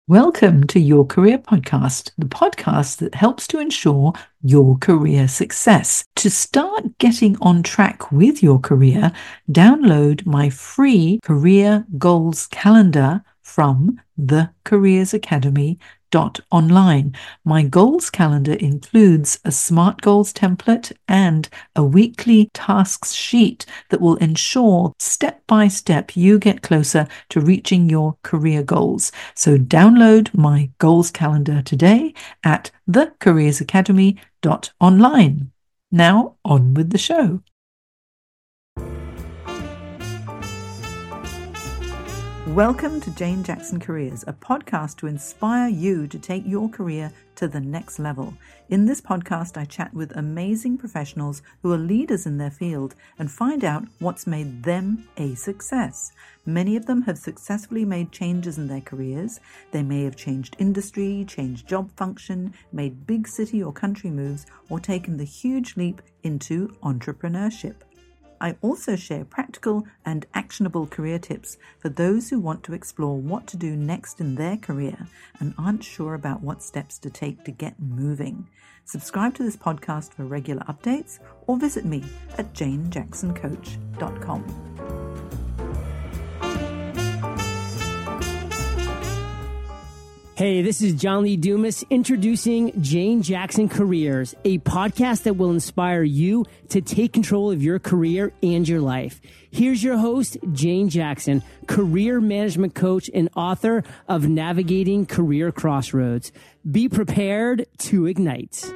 Welcome to Your Career Podcast, the podcast that helps to ensure your career success. To start getting on track with your career, download my free career goals calendar from thecareersacademy.online. My goals calendar includes a SMART goals template and a weekly tasks sheet that will ensure step by step you get closer to reaching your career goals. So download my goals calendar today at thecareersacademy.online. Now on with the show. Welcome to Jane Jackson Careers, a podcast to inspire you to take your career to the next level. In this podcast, I chat with amazing professionals who are leaders in their field and find out what's made them a success. Many of them have successfully made changes in their careers. They may have changed industry, changed job function, made big city or country moves, or taken the huge leap into entrepreneurship. I also share practical and actionable career tips for those who want to explore what to do next in their career and aren't sure about what steps to take to get moving. Subscribe to this podcast for regular updates or visit me at janejacksoncoach.com. Hey, this is John Lee Dumas introducing Jane Jackson Careers, a podcast that will inspire you to take control of your career and your life. Here's your host, Jane Jackson, career management coach and author of Navigating Career Crossroads. Be prepared to ignite.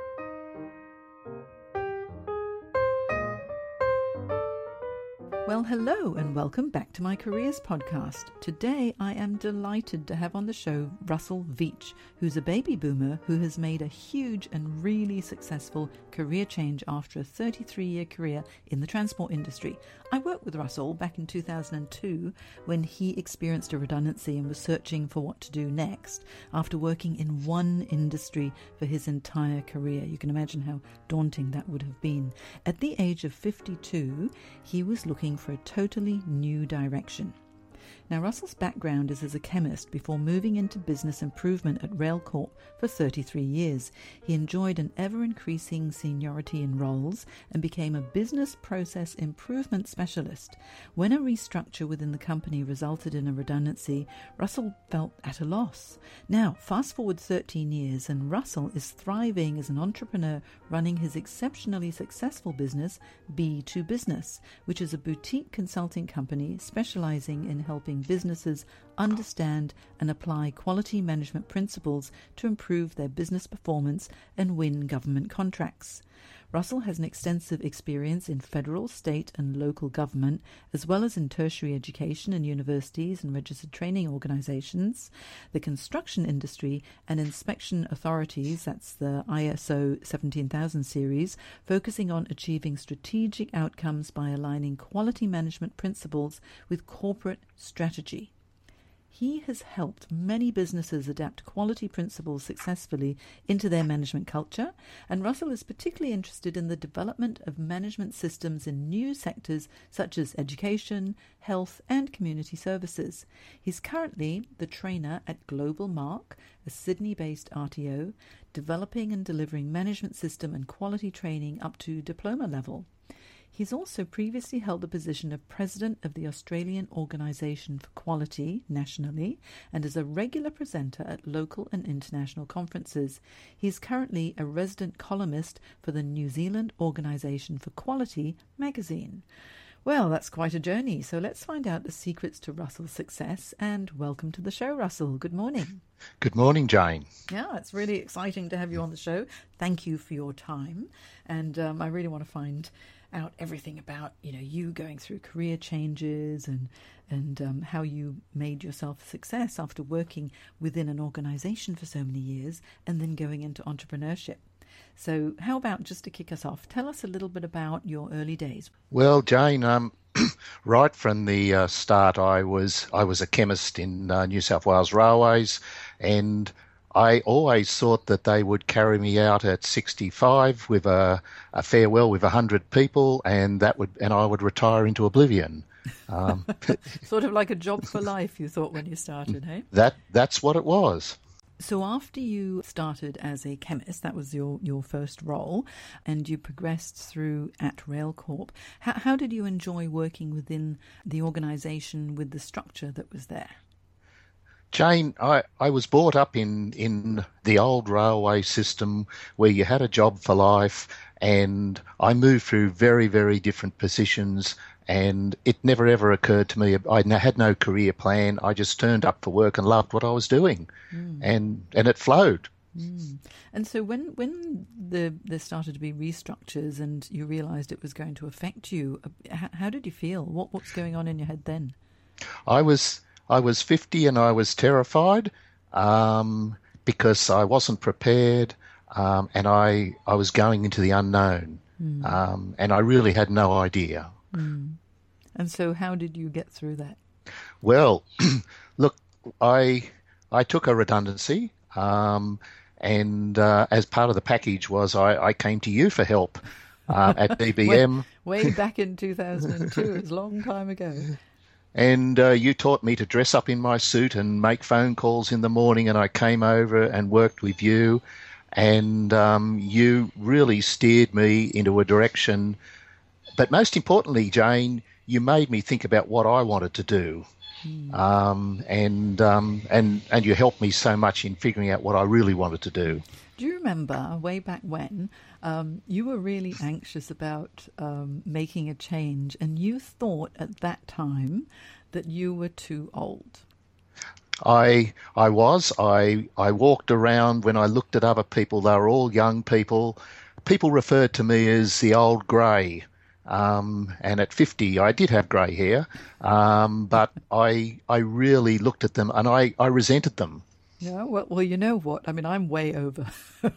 Well, hello and welcome back to my Careers podcast. Today I am delighted to have on the show Russell Veach, who's a baby boomer who has made a huge and really successful career change after a 33-year career in the transport industry. I worked with Russell back in 2002 when he experienced a redundancy and was searching for what to do next after working in one industry for his entire career. You can imagine how daunting that would have been. At the age of 52, he was looking for a totally new direction. Now, Russell's background is as a chemist before moving into business improvement at Railcorp for 33 years. He enjoyed an ever-increasing seniority in roles and became a business process improvement specialist. When a restructure within the company resulted in a redundancy, Russell felt at a loss. Now, fast forward 13 years and Russell is thriving as an entrepreneur running his exceptionally successful business, B2 Business, which is a boutique consulting company specializing in helping businesses understand and apply quality management principles to improve their business performance and win government contracts. Russell has an extensive experience in federal, state and local government, as well as in tertiary education in universities and registered training organizations, the construction industry and inspection authorities, that's the ISO 17000 series, focusing on achieving strategic outcomes by aligning quality management principles with corporate strategy. He has helped many businesses adapt quality principles successfully into their management culture, and Russell is particularly interested in the development of management systems in new sectors such as education, health, and community services. He's currently the trainer at Global Mark, a Sydney-based RTO, developing and delivering management system and quality training up to diploma level. He's also previously held the position of President of the Australian Organisation for Quality nationally and is a regular presenter at local and international conferences. He's currently a resident columnist for the New Zealand Organisation for Quality magazine. Well, that's quite a journey, so let's find out the secrets to Russell's success, and welcome to the show, Russell. Good morning. Good morning, Jane. Yeah, it's really exciting to have you on the show. Thank you for your time, and I really want to find out everything about you going through career changes and how you made yourself a success after working within an organization for so many years and then going into entrepreneurship. So how about, just to kick us off, tell us a little bit about your early days. Well, Jane, right from the start, I was a chemist in New South Wales Railways, and I always thought that they would carry me out at 65 with a farewell with 100 people, and I would retire into oblivion. Sort of like a job for life, you thought when you started, hey? That's what it was. So after you started as a chemist, that was your first role, and you progressed through at Railcorp, how did you enjoy working within the organisation with the structure that was there? Jane, I was brought up in the old railway system where you had a job for life, and I moved through very, very different positions, and it never ever occurred to me. I had no career plan. I just turned up for work and loved what I was doing, and it flowed. And so when there started to be restructures and you realised it was going to affect you, how did you feel? What's going on in your head then? I was 50 and I was terrified because I wasn't prepared, and I was going into the unknown, and I really had no idea. And so how did you get through that? Well, look, I took a redundancy, and as part of the package was I came to you for help at BBM. Way back in 2002, it was a long time ago. And you taught me to dress up in my suit and make phone calls in the morning, and I came over and worked with you, and you really steered me into a direction. But most importantly, Jane, you made me think about what I wanted to do, and you helped me so much in figuring out what I really wanted to do. Do you remember way back when you were really anxious about making a change, and you thought at that time that you were too old? I was. I walked around when I looked at other people. They were all young people. People referred to me as the old grey. And at 50, I did have grey hair, but I really looked at them and I resented them. Yeah, well, you know what? I mean, I'm way over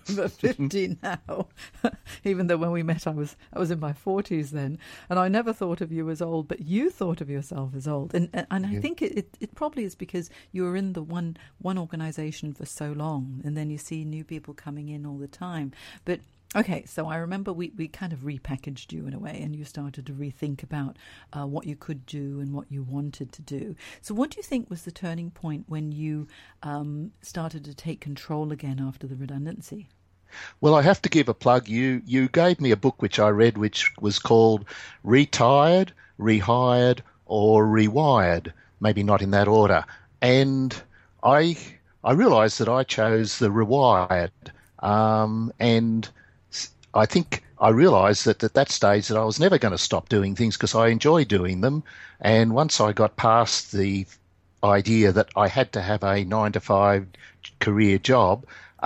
50 now, even though when we met I was in my 40s then, and I never thought of you as old, but you thought of yourself as old. And I think it probably is because you were in the one organisation for so long, and then you see new people coming in all the time. But okay, so I remember we kind of repackaged you in a way, and you started to rethink about what you could do and what you wanted to do. So what do you think was the turning point when you started to take control again after the redundancy? Well, I have to give a plug. You gave me a book which I read, which was called Retired, Rehired, or Rewired, maybe not in that order. And I realised that I chose the rewired, and I think I realised that at that stage that I was never going to stop doing things because I enjoy doing them. And once I got past the idea that I had to have a 9-to-5 career job,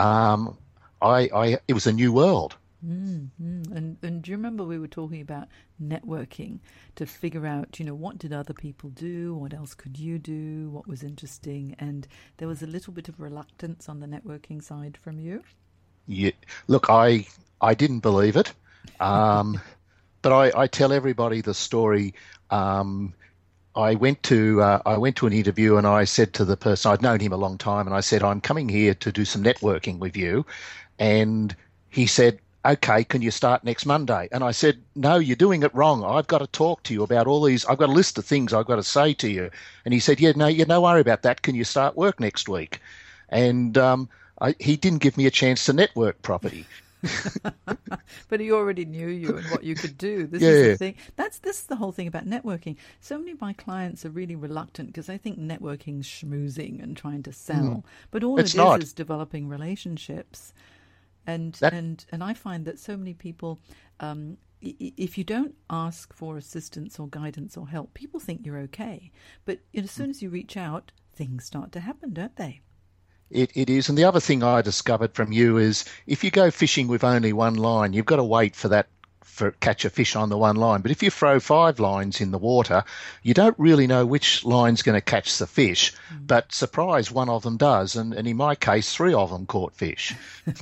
it was a new world. And do you remember we were talking about networking to figure out, what did other people do? What else could you do? What was interesting? And there was a little bit of reluctance on the networking side from you. Yeah, look, I didn't believe it, but I tell everybody the story. I went to an interview and I said to the person, I'd known him a long time, and I said, I'm coming here to do some networking with you. And he said, okay, can you start next Monday? And I said, no, you're doing it wrong. I've got to talk to you about all these. I've got a list of things I've got to say to you. And he said, no worry about that. Can you start work next week? And he didn't give me a chance to network properly. But he already knew you and what you could do. This is the thing. This is the whole thing about networking. So many of my clients are really reluctant because they think networking's schmoozing and trying to sell. But all it is developing relationships. And I find that so many people, if you don't ask for assistance or guidance or help, people think you're okay. But as soon as you reach out, things start to happen, don't they? It is. And the other thing I discovered from you is if you go fishing with only one line, you've got to wait for catch a fish on the one line. But if you throw 5 lines in the water, you don't really know which line's going to catch the fish. But surprise, one of them does. And in my case, 3 of them caught fish.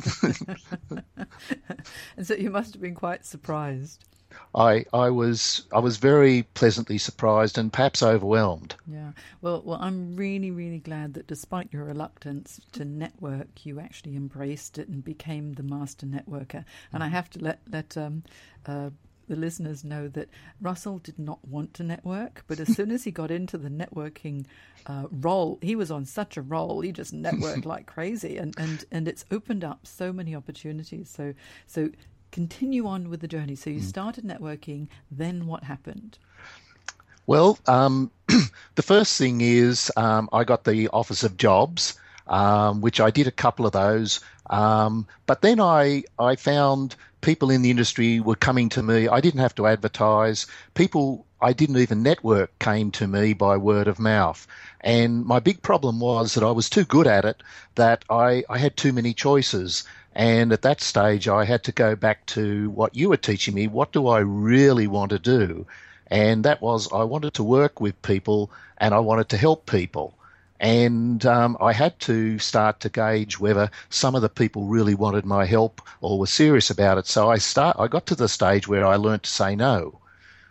And so you must have been quite surprised. I was very pleasantly surprised and perhaps overwhelmed. Yeah. Well, I'm really, really glad that despite your reluctance to network, you actually embraced it and became the master networker. And I have to let the listeners know that Russell did not want to network, but as soon as he got into the networking role, he was on such a roll. He just networked like crazy, and it's opened up so many opportunities. So continue on with the journey. So you started networking, then what happened? Well, the first thing is I got the Office of Jobs, which I did a couple of those. But then I found people in the industry were coming to me. I didn't have to advertise. People I didn't even network came to me by word of mouth. And my big problem was that I was too good at it, that I had too many choices. And at that stage, I had to go back to what you were teaching me. What do I really want to do? And that was I wanted to work with people and I wanted to help people. And I had to start to gauge whether some of the people really wanted my help or were serious about it. So I got to the stage where I learned to say no.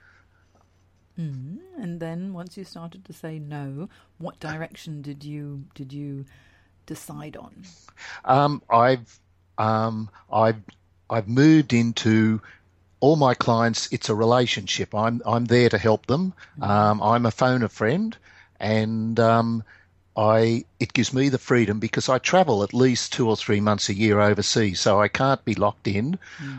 And then once you started to say no, what direction did you decide on? I've moved into all my clients. It's a relationship. I'm there to help them. I'm a phone a friend, and it gives me the freedom because I travel at least 2 or 3 months a year overseas, so I can't be locked in.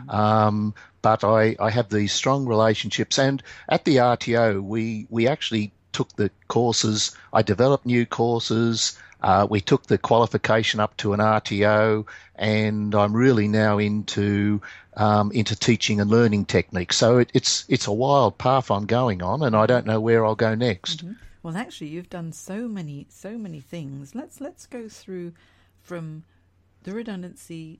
But I have these strong relationships, and at the RTO we actually took the courses. I developed new courses. We took the qualification up to an RTO, and I'm really now into teaching and learning techniques. So it's a wild path I'm going on, and I don't know where I'll go next. Well, actually, you've done so many things. Let's go through from the redundancy,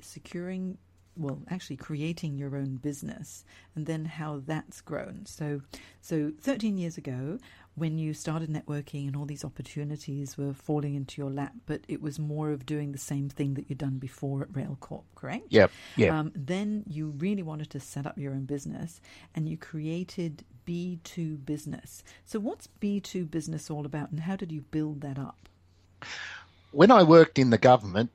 creating your own business, and then how that's grown. So 13 years ago, when you started networking and all these opportunities were falling into your lap, but it was more of doing the same thing that you'd done before at Railcorp, correct? Yep. Then you really wanted to set up your own business, and you created B2 Business. So what's B2 Business all about, and how did you build that up? When I worked in the government,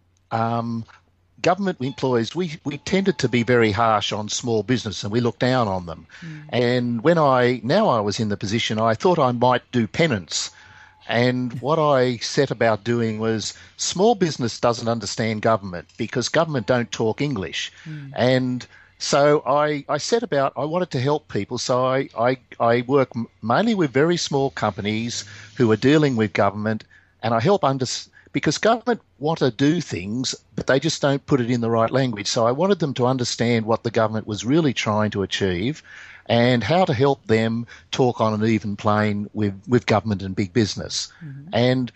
government employees, we tended to be very harsh on small business, and we looked down on them. And when I was in the position, I thought I might do penance. And what I set about doing was small business doesn't understand government because government don't talk English. And so I set about, I wanted to help people. So I work mainly with very small companies who are dealing with government, and I help because government want to do things, but they just don't put it in the right language. So I wanted them to understand what the government was really trying to achieve and how to help them talk on an even plane with government and big business. And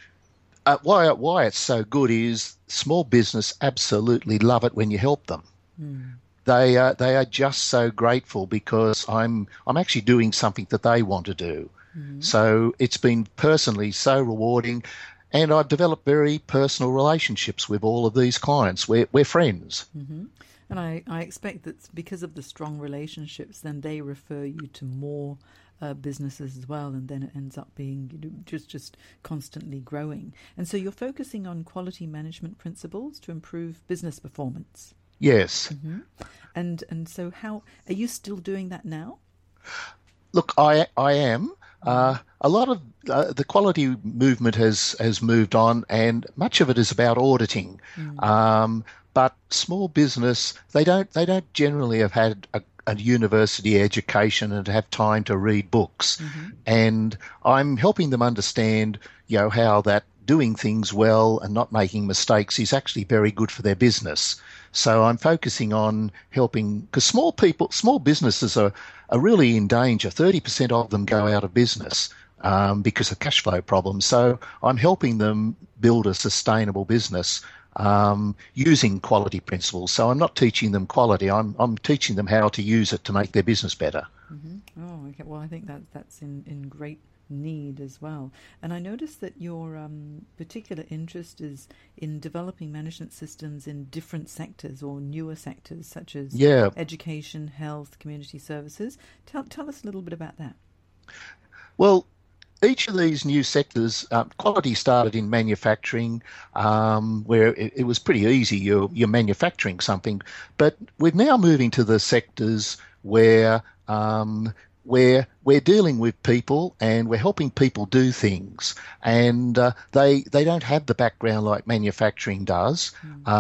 why it's so good is small business absolutely love it when you help them. They are just so grateful because I'm actually doing something that they want to do. So it's been personally so rewarding. And I've developed very personal relationships with all of these clients. We're friends. And I expect that because of the strong relationships, then they refer you to more businesses as well, and then it ends up being just constantly growing. And so you're focusing on quality management principles to improve business performance. Yes. And so how are you still doing that now? Look, I am. A lot of the quality movement has moved on, and much of it is about auditing. But small business, they don't generally have had a university education and have time to read books. And I'm helping them understand, how that doing things well and not making mistakes is actually very good for their business. So I'm focusing on helping, because small businesses are really in danger. 30% of them go out of business because of cash flow problems. So I'm helping them build a sustainable business using quality principles. So I'm not teaching them quality. I'm teaching them how to use it to make their business better. Oh, okay. Well, I think that's in great need as well. And I noticed that your particular interest is in developing management systems in different sectors or newer sectors such as education, health, community services. Tell us a little bit about that. Well, each of these new sectors, quality started in manufacturing, where it was pretty easy. You're manufacturing something, but we're now moving to the sectors where where we're dealing with people and we're helping people do things, and they don't have the background like manufacturing does,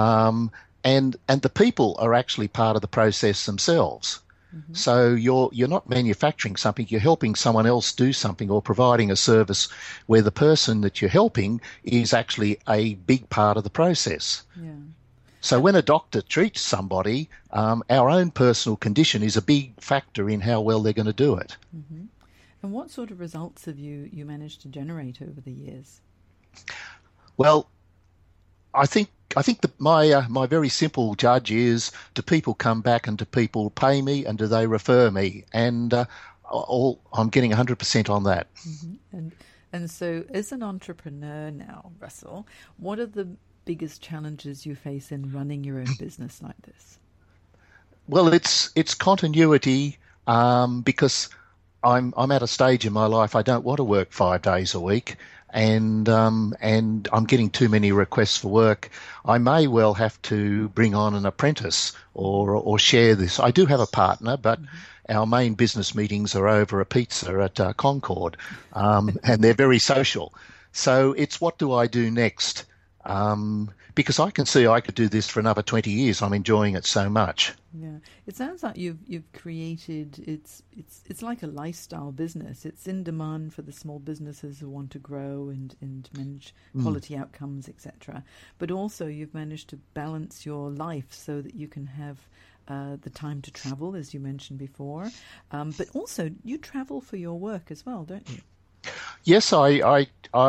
and the people are actually part of the process themselves. So you're not manufacturing something, you're helping someone else do something or providing a service where the person that you're helping is actually a big part of the process. Yeah. So when a doctor treats somebody, our own personal condition is a big factor in how well they're going to do it. And what sort of results have you managed to generate over the years? Well, I think that my very simple judge is, do people come back and do people pay me and do they refer me? And I'm getting 100% on that. And so as an entrepreneur now, Russell, what are the biggest challenges you face in running your own business like this? Well, it's continuity, because I'm at a stage in my life I don't want to work 5 days a week. And I'm getting too many requests for work. I may well have to bring on an apprentice or share this. I do have a partner, but our main business meetings are over a pizza at Concord, and they're very social. So it's, what do I do next? Because I can see I could do this for another 20 years. I'm enjoying it so much. Yeah, it sounds like you've created, it's like a lifestyle business. It's in demand for the small businesses who want to grow and manage quality outcomes, etc. But also you've managed to balance your life so that you can have the time to travel, as you mentioned before. But also you travel for your work as well, don't you? Yes, I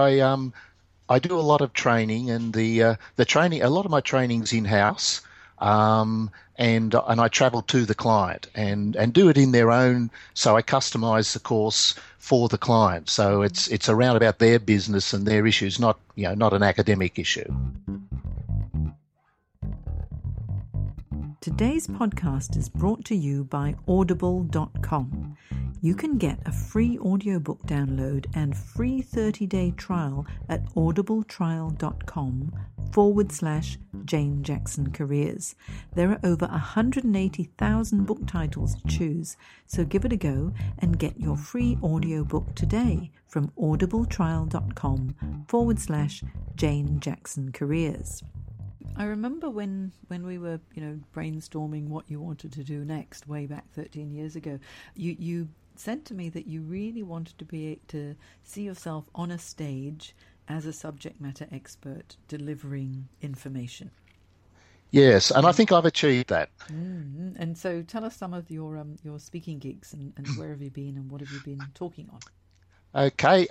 do a lot of training, and the training, a lot of my training's in-house, and I travel to the client and do it in their own. So I customize the course for the client. So it's around about their business and their issues, not an academic issue. Today's podcast is brought to you by Audible.com. You can get a free audiobook download and free 30-day trial at audibletrial.com/Jane Jackson Careers. There are over 180,000 book titles to choose, so give it a go and get your free audiobook today from audibletrial.com/Jane Jackson Careers. I remember when we were, brainstorming what you wanted to do next, way back 13 years ago, you said to me that you really wanted to be able to see yourself on a stage as a subject matter expert delivering information. Yes, and I think I've achieved that. And so tell us some of your speaking gigs and where have you been and what have you been talking on? Okay,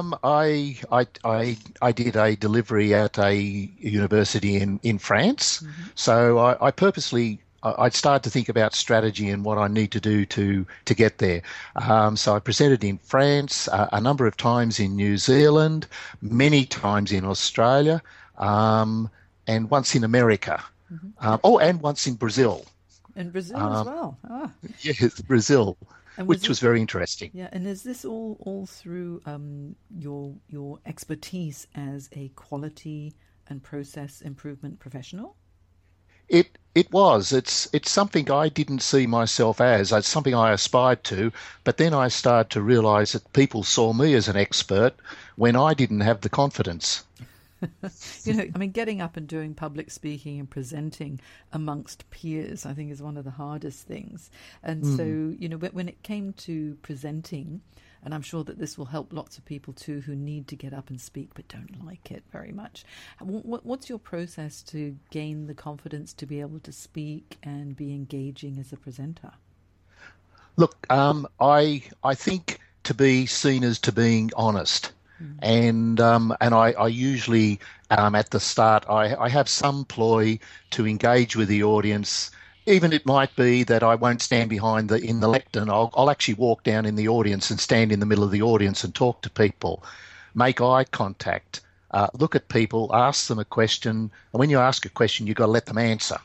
I did a delivery at a university in France. So I purposely I'd started to think about strategy and what I need to do to get there. So I presented in France, a number of times in New Zealand, many times in Australia, and once in America. And once in Brazil. In Brazil as well. Yes, Brazil. Which was very interesting. Yeah, and is this all through your expertise as a quality and process improvement professional? It was. It's something I didn't see myself as. It's something I aspired to, but then I started to realise that people saw me as an expert when I didn't have the confidence. Getting up and doing public speaking and presenting amongst peers, I think, is one of the hardest things. And so, when it came to presenting, and I'm sure that this will help lots of people too who need to get up and speak but don't like it very much. What's your process to gain the confidence to be able to speak and be engaging as a presenter? Look, I think to be seen as to being honest. And I usually at the start I have some ploy to engage with the audience. Even it might be that I won't stand behind in the lectern. I'll actually walk down in the audience and stand in the middle of the audience and talk to people, make eye contact, look at people, ask them a question. And when you ask a question, you've got to let them answer.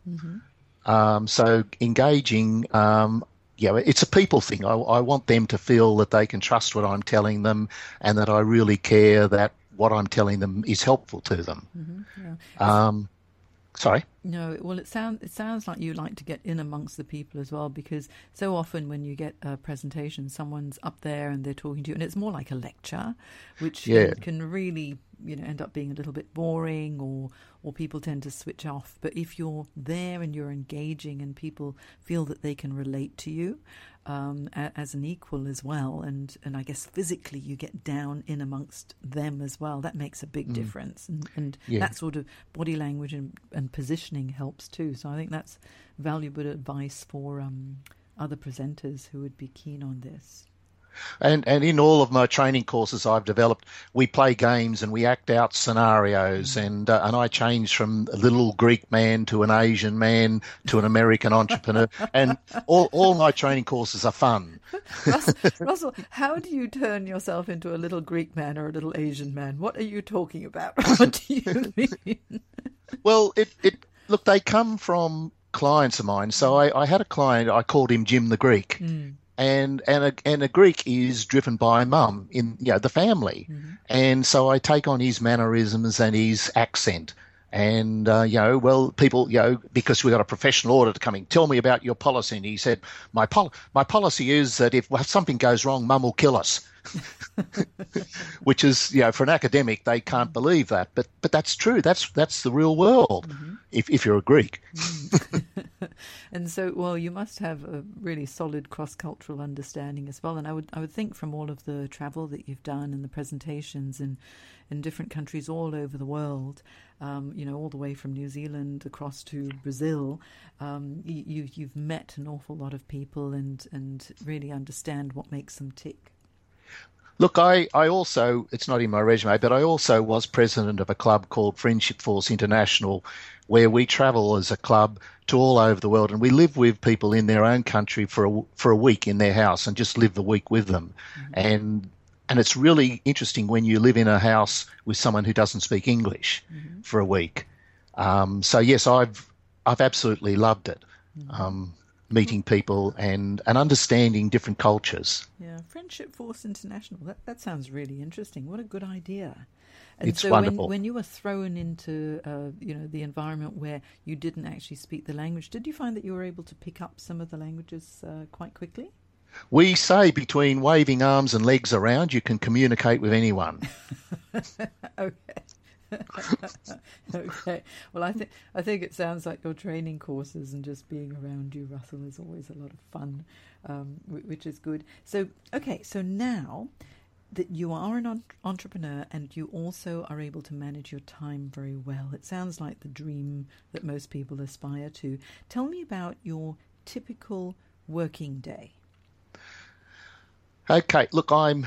So engaging. It's a people thing. I want them to feel that they can trust what I'm telling them and that I really care that what I'm telling them is helpful to them. Yeah. Sorry? No, well, it sounds like you like to get in amongst the people as well, because so often when you get a presentation, someone's up there and they're talking to you, and it's more like a lecture, which can really, end up being a little bit boring, or people tend to switch off. But if you're there and you're engaging, and people feel that they can relate to you as an equal as well, and I guess physically you get down in amongst them as well, that makes a big difference, and that sort of body language and positioning helps too. So I think that's valuable advice for other presenters who would be keen on this. And in all of my training courses I've developed, we play games and we act out scenarios, and I change from a little Greek man to an Asian man to an American entrepreneur, and all my training courses are fun. Russell, how do you turn yourself into a little Greek man or a little Asian man? What are you talking about? What do you mean? Well, look, they come from clients of mine. So I had a client, I called him Jim the Greek. And a Greek is driven by mum in the family, and so I take on his mannerisms and his accent, and people because we got a professional auditor coming, tell me about your policy, and he said my policy is that if something goes wrong, mum will kill us. Which is, for an academic, they can't believe that, but that's true. That's the real world. If you're a Greek. And so, well, you must have a really solid cross-cultural understanding as well. And I would think from all of the travel that you've done and the presentations in different countries all over the world, all the way from New Zealand across to Brazil, you've met an awful lot of people and really understand what makes them tick. Look, I also, it's not in my resume, but I also was president of a club called Friendship Force International, where we travel as a club to all over the world, and we live with people in their own country for a week in their house and just live the week with them. And it's really interesting when you live in a house with someone who doesn't speak English for a week. So yes, I've absolutely loved it. Meeting people and understanding different cultures. Yeah, Friendship Force International. That sounds really interesting. What a good idea! And it's so wonderful. When you were thrown into the environment where you didn't actually speak the language, did you find that you were able to pick up some of the languages quite quickly? We say between waving arms and legs around, you can communicate with anyone. Okay. Okay. Well, I think it sounds like your training courses and just being around you, Russell, is always a lot of fun, which is good. So, okay. So now that you are an entrepreneur and you also are able to manage your time very well, it sounds like the dream that most people aspire to. Tell me about your typical working day. Okay. Look, I'm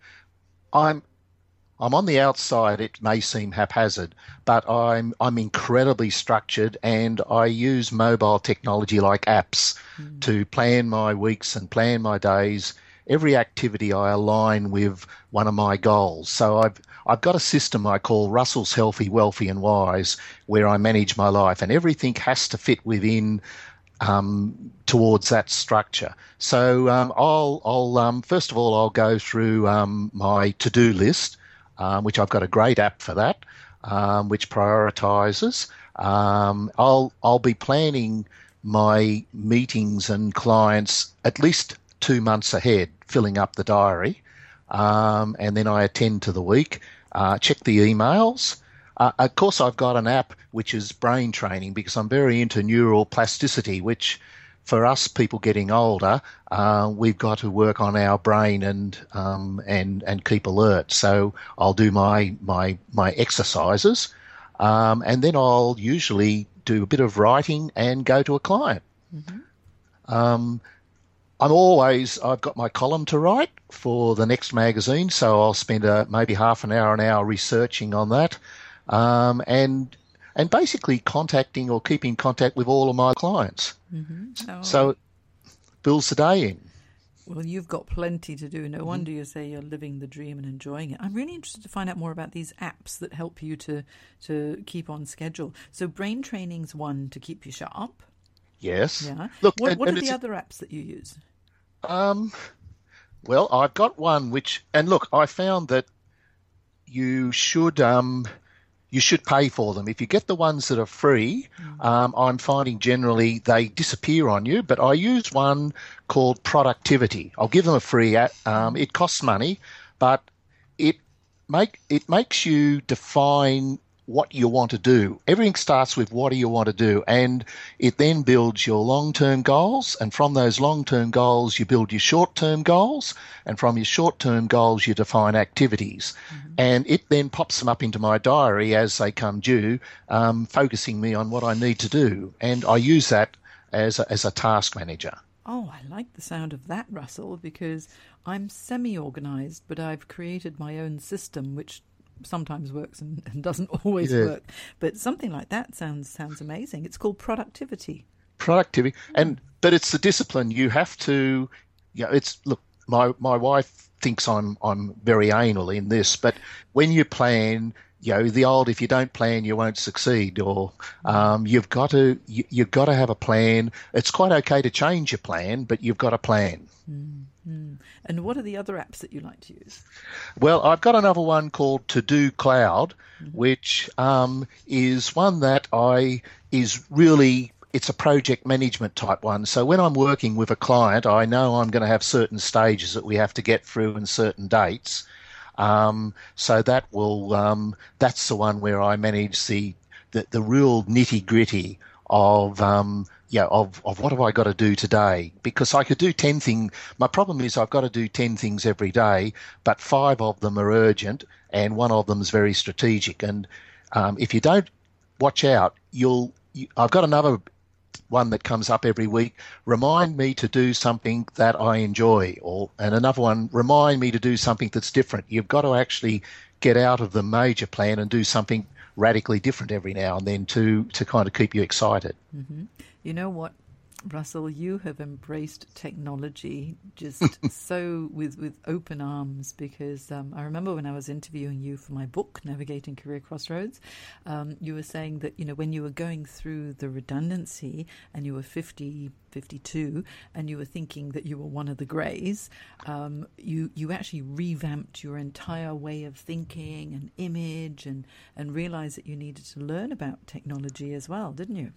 on the outside, it may seem haphazard, but I'm incredibly structured, and I use mobile technology like apps to plan my weeks and plan my days. Every activity I align with one of my goals. So I've got a system I call Russell's Healthy, Wealthy and Wise, where I manage my life, and everything has to fit within towards that structure. So I'll first of all, I'll go through my to-do list, which I've got a great app for that, which prioritizes. I'll be planning my meetings and clients at least 2 months ahead, filling up the diary, and then I attend to the week, check the emails. Of course, I've got an app which is brain training, because I'm very into neural plasticity, which for us people getting older, we've got to work on our brain and keep alert. So I'll do my exercises, and then I'll usually do a bit of writing and go to a client. I've got my column to write for the next magazine, so I'll spend maybe half an hour researching on that, and basically contacting or keeping contact with all of my clients. So fills the day in. Well, you've got plenty to do. No wonder you say you're living the dream and enjoying it. I'm really interested to find out more about these apps that help you to keep on schedule. So brain training's one to keep you sharp. Yes. Yeah. Look, what are the other apps that you use? Well, I've got one which, and look, I found that you should you should pay for them. If you get the ones that are free, I'm finding generally they disappear on you. But I use one called Productivity. I'll give them a free. It costs money, but it makes you define what you want to do. Everything starts with what do you want to do, and it then builds your long-term goals, and from those long-term goals you build your short-term goals, and from your short-term goals you define activities. And it then pops them up into my diary as they come due, focusing me on what I need to do, and I use that as a task manager. Oh, I like the sound of that, Russell, because I'm semi-organised, but I've created my own system which sometimes works and doesn't always work. But something like that sounds amazing. It's called Productivity. Productivity. But it's the discipline. You have to, my wife thinks I'm very anal in this, but when you plan, the old if you don't plan you won't succeed, or you've got to have a plan. It's quite okay to change your plan, but you've got a plan. Mm-hmm. And what are the other apps that you like to use? Well, I've got another one called To Do Cloud, which is one that it's a project management type one. So when I'm working with a client, I know I'm going to have certain stages that we have to get through and certain dates. So that will that's the one where I manage the real nitty gritty of what have I got to do today? Because I could do 10 things. My problem is I've got to do 10 things every day, but 5 of them are urgent and one of them is very strategic. And if you don't watch out, I've got another one that comes up every week. Remind me to do something that I enjoy, and another one, remind me to do something that's different. You've got to actually get out of the major plan and do something radically different every now and then to kind of keep you excited. Mm-hmm. You know what, Russell, you have embraced technology just so with open arms, because I remember when I was interviewing you for my book, Navigating Career Crossroads, you were saying that, when you were going through the redundancy and you were 50, 52, and you were thinking that you were one of the greys, you actually revamped your entire way of thinking and image and realized that you needed to learn about technology as well, didn't you?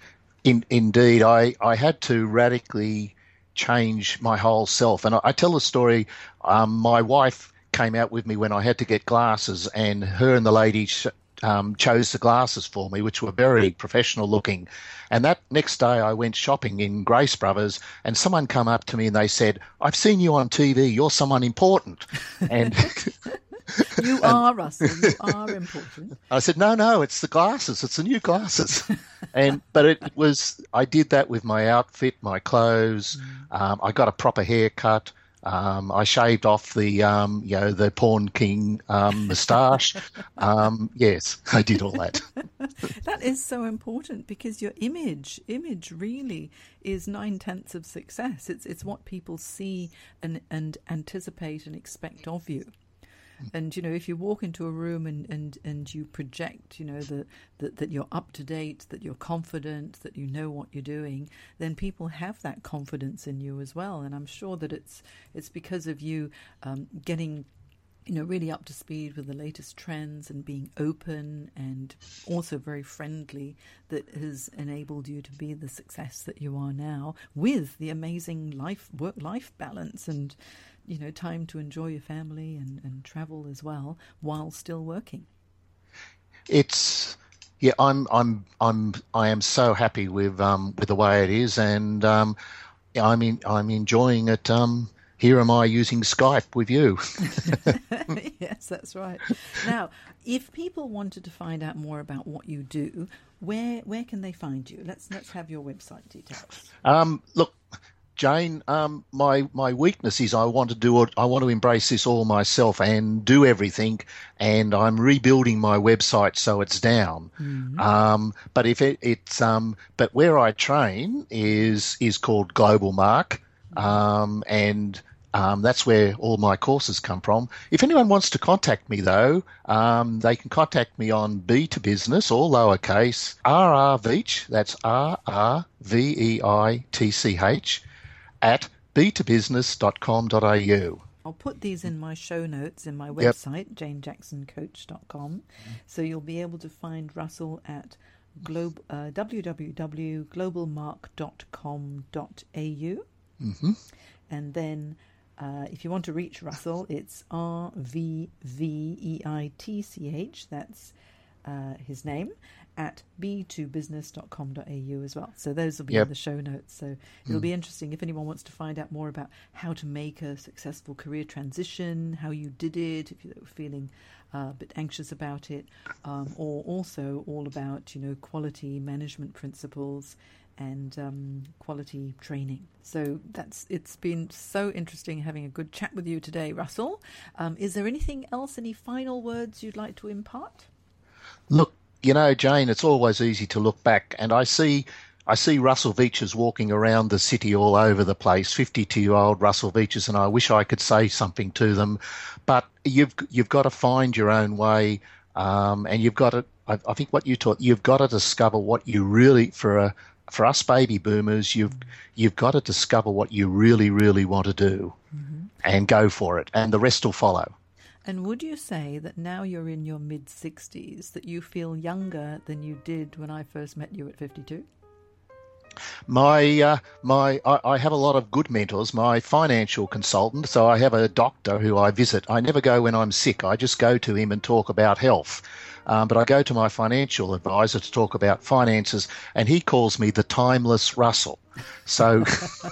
Indeed, I had to radically change my whole self. And I tell the story, my wife came out with me when I had to get glasses, and her and the lady chose the glasses for me, which were very professional looking. And that next day I went shopping in Grace Brothers, and someone come up to me and they said, "I've seen you on TV, you're someone important." And you are, Russell, you are important. I said, no, it's the glasses. It's the new glasses. But I did that with my outfit, my clothes. I got a proper haircut. I shaved off the Porn King moustache. Yes, I did all that. That is so important, because your image really is 9/10 of success. It's what people see and anticipate and expect of you. And, if you walk into a room and you project, that you're up to date, that you're confident, that you know what you're doing, then people have that confidence in you as well. And I'm sure that it's because of you getting, really up to speed with the latest trends and being open and also very friendly that has enabled you to be the success that you are now, with the amazing work-life balance and time to enjoy your family and travel as well while still working. I am so happy with the way it is, and I'm enjoying it. Here am I using Skype with you. Yes, that's right. Now, if people wanted to find out more about what you do, where can they find you? Let's have your website details. Look, Jane, my weakness is I want to embrace this all myself and do everything, and I'm rebuilding my website so it's down. Mm-hmm. But where I train is called Global Mark, and that's where all my courses come from. If anyone wants to contact me, though, they can contact me on B2Business, all lowercase, RRVeitch, that's RRVEITCH, at b2business.com.au. I'll put these in my show notes in my website, janejacksoncoach.com. So you'll be able to find Russell at www.globalmark.com.au. And then if you want to reach Russell, it's RVVEITCH, that's his name, at b2business.com.au as well. So those will be in the show notes. So it'll be interesting if anyone wants to find out more about how to make a successful career transition, how you did it, if you're feeling a bit anxious about it, or also all about, quality management principles and quality training. So it's been so interesting having a good chat with you today, Russell. Is there anything else, any final words you'd like to impart? Look, Jane, it's always easy to look back, and I see Russell Veaches walking around the city all over the place, 52-year-old Russell Veaches, and I wish I could say something to them, but you've got to find your own way, and you've got to. I think what you taught, you've got to discover what you really, for us baby boomers, you've got to discover what you really, really want to do, and go for it, and the rest will follow. And would you say that now you're in your mid-60s, that you feel younger than you did when I first met you at 52? I have a lot of good mentors. My financial consultant, so I have a doctor who I visit. I never go when I'm sick. I just go to him and talk about health. But I go to my financial advisor to talk about finances, and he calls me the timeless Russell. So,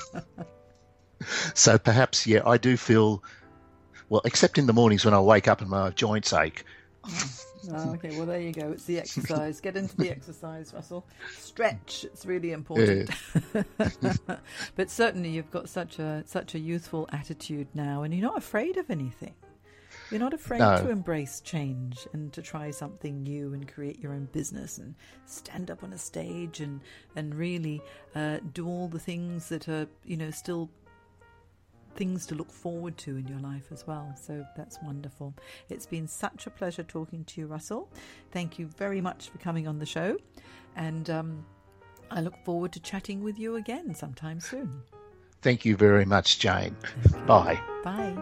so perhaps, I do feel... Well, except in the mornings when I wake up and my joints ache. Oh, okay, well, there you go. It's the exercise. Get into the exercise, Russell. Stretch. It's really important. Yeah. But certainly you've got such a youthful attitude now, and you're not afraid of anything. You're not afraid to embrace change and to try something new and create your own business and stand up on a stage and really do all the things that are, still things to look forward to in your life as well. So that's wonderful. It's been such a pleasure talking to you, Russell. Thank you very much for coming on the show, and I look forward to chatting with you again sometime soon. Thank you very much, Jane. Bye. Bye.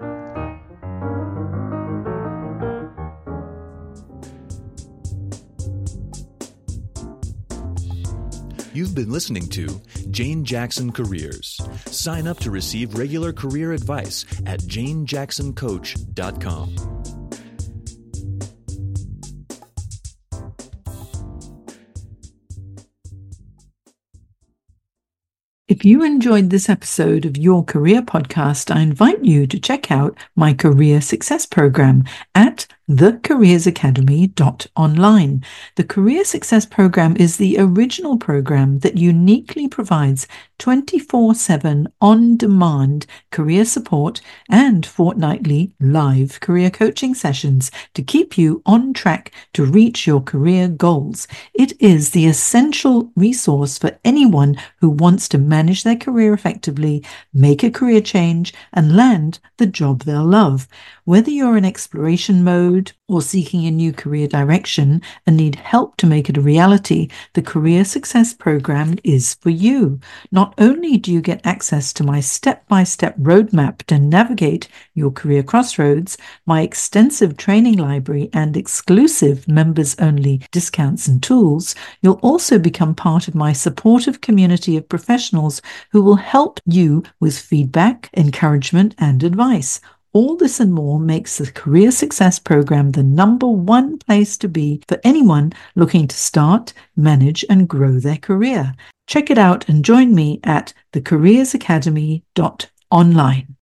You've been listening to Jane Jackson Careers. Sign up to receive regular career advice at janejacksoncoach.com. If you enjoyed this episode of Your Career Podcast, I invite you to check out my Career Success Program at thecareersacademy.online. The Career Success Program is the original program that uniquely provides 24/7 on-demand career support and fortnightly live career coaching sessions to keep you on track to reach your career goals. It is the essential resource for anyone who wants to manage their career effectively, make a career change, and land the job they'll love. Whether you're in exploration mode or seeking a new career direction and need help to make it a reality, the Career Success Program is for you. Not only do you get access to my step-by-step roadmap to navigate your career crossroads, my extensive training library and exclusive members-only discounts and tools, you'll also become part of my supportive community of professionals who will help you with feedback, encouragement, and advice. All this and more makes the Career Success Program the #1 place to be for anyone looking to start, manage, and grow their career. Check it out and join me at thecareersacademy.online.